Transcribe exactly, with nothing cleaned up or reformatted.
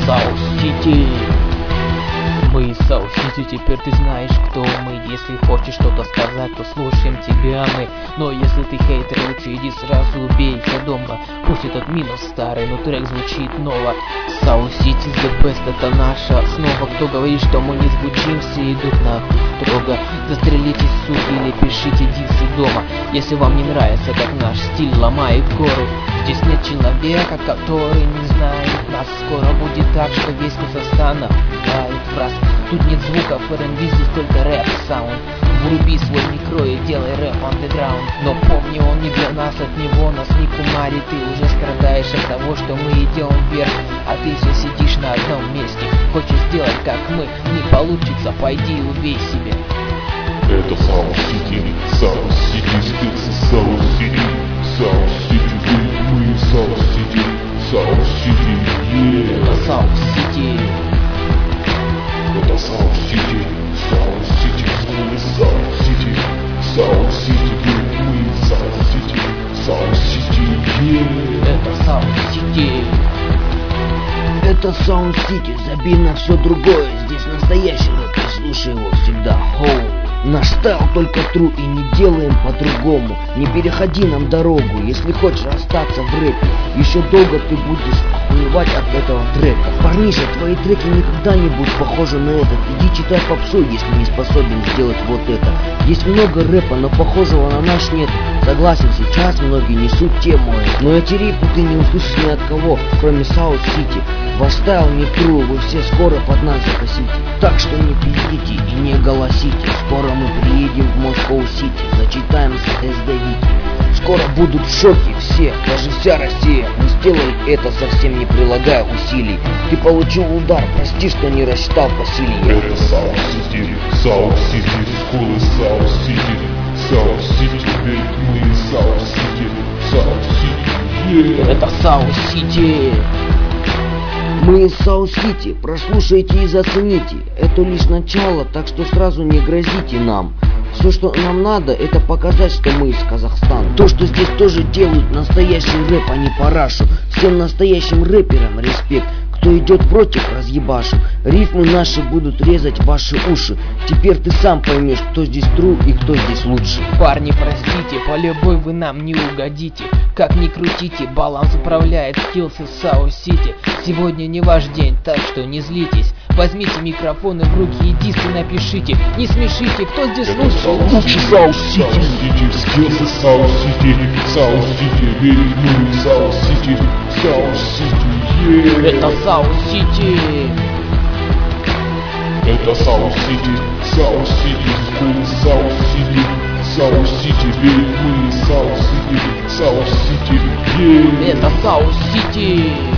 Саус-Сити. Мы из Саус-Сити, теперь ты знаешь, кто мы. Если хочешь что-то сказать, то слушаем тебя мы. Но если ты хейтер, лучше иди сразу убейся дома. Пусть этот минус старый, но трек звучит ново. Саус-Сити the best, это наша основа. Кто говорит, что мы не звучим, все идут нахуй строго. Застрелитесь, суки, или пишите дисы дома. Если вам не нравится, как наш стиль ломает горы. Здесь нет человека, который не знает нас. Скоро будет так, что весь Казахстан обливает фраз. Тут нет звуков эр энд би, здесь только рэп-саунд. Вруби свой микро и делай рэп андеграунд. Но помни, он не для нас, от него нас не кумарит. Ты уже страдаешь от того, что мы идем вверх, а ты все сидишь на одном месте. Хочешь сделать как мы, не получится, пойди и убей себя. Это Саус-Сити, Саус-Сити, спится Саус-Сити, Саус-Сити, мы Саус-Сити, Саус-Сити, yeah. Это Саус-Сити. Это Саус-Сити, Саус-Сити, мы Саус-Сити, Саус-Сити, мы Саус-Сити, Саус-Сити, yeah. Это Саус-Сити. Это Саус-Сити, забей на все другое. Здесь настоящий рэп, и слушай его всегда. Хоу. Наш стайл только true и не делаем по-другому. Не переходи нам дорогу, если хочешь остаться в рэпе. Еще долго ты будешь охуевать от этого трека. Парниша, твои треки никогда не будут похожи на этот. Иди читай попсу, если не способен сделать вот это. Есть много рэпа, но похожего на наш нет. Согласен, сейчас многие несут тему, но эти рифмы ты не услышишь ни от кого, кроме Саус-Сити. Ваш стайл не true, вы все скоро под нас закосите. Так что не пиздите и не голосите. Скоро мы приедем в Москву-Сити, зачитаем с эс дэ Вики. Скоро будут в шоке все, даже вся Россия. Мы сделаем это, совсем не прилагая усилий. Ты получил удар, прости, что не рассчитал по силе. Это Саус-Сити, Саус-Сити, скулы Саус-Сити, Саус-Сити, ведь мы Саус-Сити, Саус-Сити, yeah. Это Саус-Сити. Мы из Саус-Сити, прослушайте и зацените. Это лишь начало, так что сразу не грозите нам. Все, что нам надо, это показать, что мы из Казахстана. То, что здесь тоже делают настоящий рэп, а не парашу. Всем настоящим рэперам респект. Кто идет против, разъебашу. Рифмы наши будут резать ваши уши. Теперь ты сам поймешь, кто здесь true и кто здесь лучше. Парни, простите, по любой вы нам не угодите. Как ни крутите, баланс управляет скиллс из Саус-Сити. Сегодня не ваш день, так что не злитесь. Возьмите микрофоны в руки и дисы напишите. Не смешите, кто здесь лучше? Лучше Саус-Сити, скиллс из Саус-Сити, Саус-Сити, ведь мы Саус-Сити, Саус-Сити, yeah. Это Саус-Сити. Это Саус-Сити, Саус-Сити, скулы Саус-Сити, Саус-Сити, ведь мы Саус-Сити, Саус-Сити, yeah. Это Саус-Сити.